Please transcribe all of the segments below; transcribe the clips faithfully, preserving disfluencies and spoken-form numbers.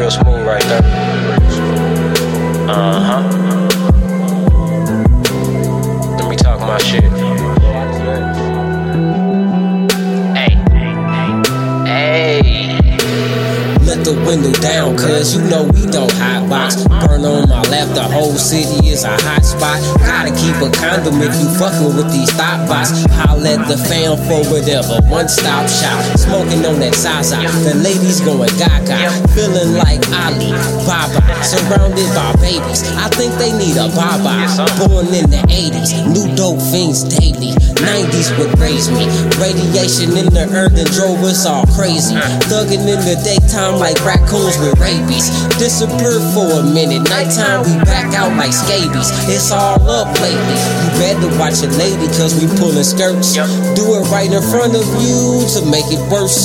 real smooth right there. Uh-huh. Let me talk my shit. Hey. Hey. Let the window down, cause you know we don't hotbox. Burn on my left, the whole city is a hot spot. Gotta keep a condom if you fucking with these thought bots. Holla at the fam for whatever, one stop shop. Smoking on that Zaza, the ladies going gaga. Feeling like Ali, Baba, surrounded by babies. I think they need a Baba. Born in the eighties, new dope fiends daily. nineties would raise me. Radiation in the earth and drove us all crazy. Thugging in the daytime like raccoons with rabies. Disappeared for a minute, nighttime we back out like scabies. It's all up lately. You better watch it lady, cause we pulling skirts. Do it right in front of you to make it worse.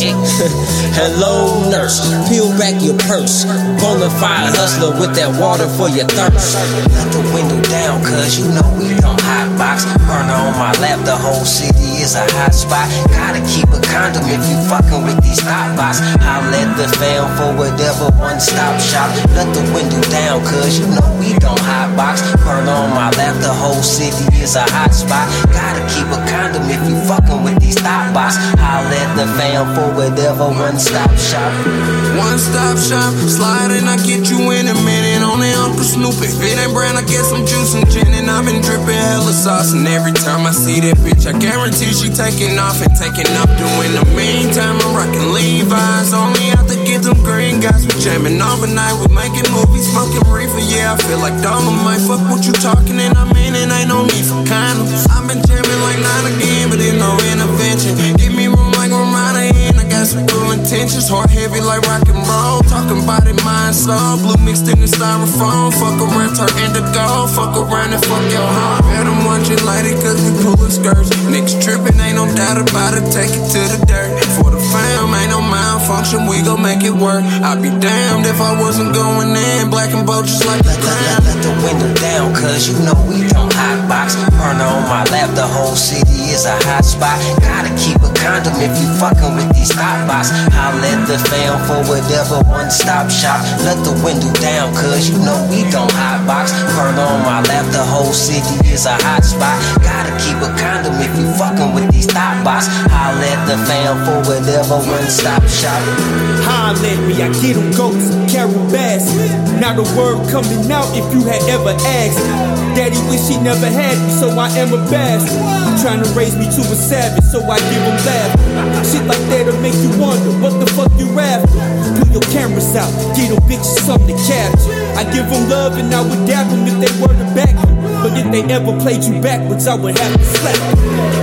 Hello nurse, peel back your purse. Bonafide hustler with that water for your thirst. Let the window down, cause you know we don't hotbox. Burner on my lap, the whole city is a hot spot. Gotta keep a condom if you fucking with these thought bots. I'll let the fam for whatever, one stop shop. Let the window down, cause you know we don't hotbox. Burner on my lap, the whole city is a hot spot. Gotta keep a condom if you fucking with these thought bots. I'll let the fam for whatever, one stop shop. One stop shop, slide and I get you in a minute. On the Uncle Snoop, if it ain't brand, I get some juice and gin. And I've been dripping hella sauce, and every time I see that bitch, I guarantee she taking off and taking up. Doing the meantime, I'm rocking Levi's. Only out to get them green guys. We jamming overnight, we making movies, smoking reefer. Yeah, I feel like Dolomite. Fuck what you talking, and I mean it ain't no need for condoms. I've been jamming like nine again, but there's no intervention. Give me room like I'm right in. I got some cool intentions, heart heavy like rock and roll. Talking about it, mind soul. Blue mixed in the styrofoam. Fuck around, turn into gold. Fuck around and fuck your heart. Better watch it light it, cause we pullin' skirts. Niggas trippin', ain't no doubt about it. Take it to the dirt. For the fam, ain't no malfunction, we gon' make it work. I'd be damned if I wasn't going in. Black and bold just like let, let, let, let the window down, cause you know we don't hotbox. Burner on my lap, the whole city is a hot spot. Gotta keep a condom if you fucking with these thought bots. I'll let the fam for whatever, one stop shop. Let the window down, cause you know we don't hotbox. Burner on my lap, the whole city is a hot spot. Gotta keep a condom if you fucking with these thought bots. I'll let the fam for whatever, one stop shop. Holla at me, I get them goats, Carol Bass. Now the word coming out if you had ever asked. Daddy wish he never had me, so I am a bastard. Trying to raise me to a savage, so I give him laugh. Shit like that'll make you wonder, what the fuck you after? Pull your cameras out, get them bitches something to capture. I give them love and I would dap them if they were to back you. But if they ever played you backwards, I would have to slap you.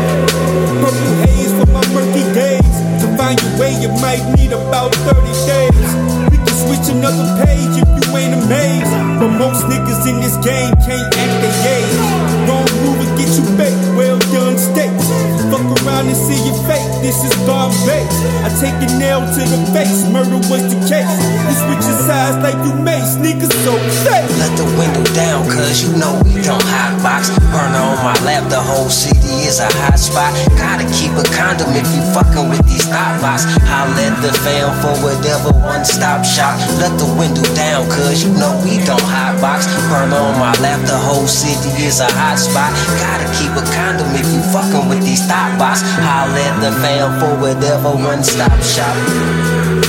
Purple haze for my murky days. To find your way, you might need about thirty days. We can switch another page if you ain't amazed. But most niggas in this game can't act their age. Wrong move and get you baked, well done steak. Fuck around and see your fate, this is Bombay. I take a nail to the face, murder was the case. You switch your sides like you made, sneakers so safe. Let the window down, cause you know we don't hotbox. Burner on my lap, the whole city is a hot spot. Gotta keep a condom if you fucking with these thought bots. I'll let the fam for whatever, one stop shop. Let the window down, cause you know we don't hotbox. Burner on my lap, the whole city is a hot spot. Gotta keep a condom if you fucking with these thought bots. I'll let the fam for whatever, one stop shop.